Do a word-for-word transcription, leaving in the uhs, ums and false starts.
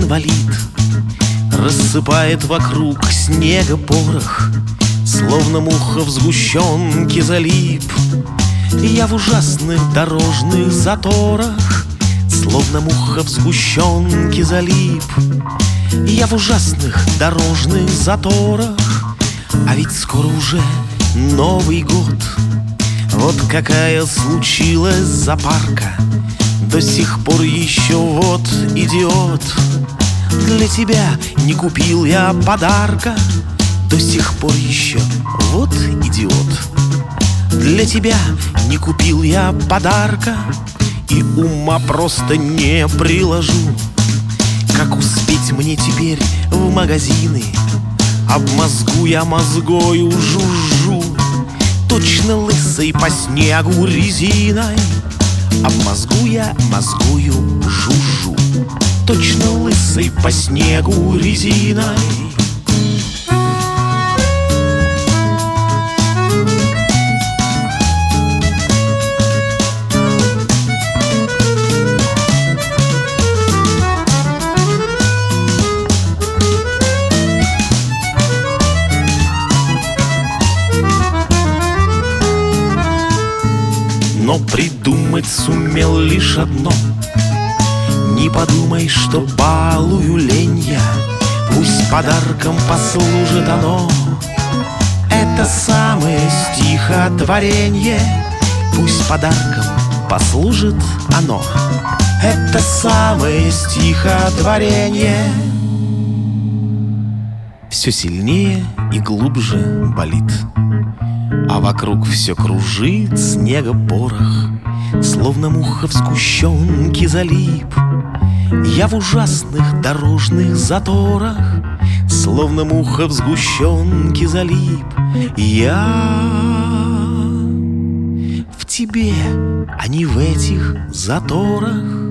разболит, рассыпает вокруг снега порох, словно муха в сгущенке залип. Я в ужасных дорожных заторах, словно муха в сгущенке залип. Я в ужасных дорожных заторах, а ведь скоро уже Новый год. Вот какая случилась запарка, до сих пор еще вот идиот. Для тебя не купил я подарка, до сих пор еще вот идиот. Для тебя не купил я подарка, и ума просто не приложу. Как успеть мне теперь в магазины? Об мозгу я мозгою жужжу, точно лысый по снегу резиной. Об мозгу я мозгую жужжу, точно лысый по снегу резиной. Но придумать сумел лишь одно: не подумай, что балую лень я, пусть подарком послужит оно. Это самое стихотворенье, пусть подарком послужит оно. Это самое стихотворенье. Все сильнее и глубже болит, а вокруг все кружит снега порох, словно муха в сгущенке залип. Я в ужасных дорожных заторах, словно муха в сгущенке залип. Я в тебе, а не в этих заторах.